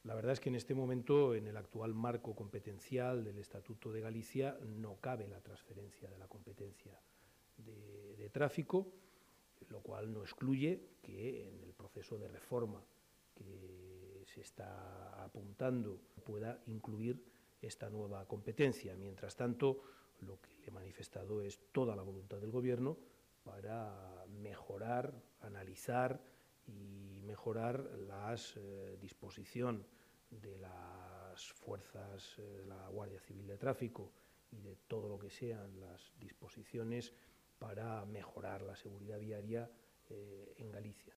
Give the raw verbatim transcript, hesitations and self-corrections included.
La verdad es que en este momento, en el actual marco competencial del Estatuto de Galicia, no cabe la transferencia de la competencia de, de tráfico, lo cual no excluye que en el proceso de reforma que se está apuntando pueda incluir esta nueva competencia. Mientras tanto, lo que le he manifestado es toda la voluntad del Gobierno para mejorar, analizar y mejorar la eh, disposición de las fuerzas eh, de la Guardia Civil de Tráfico y de todo lo que sean las disposiciones para mejorar la seguridad viaria eh, en Galicia.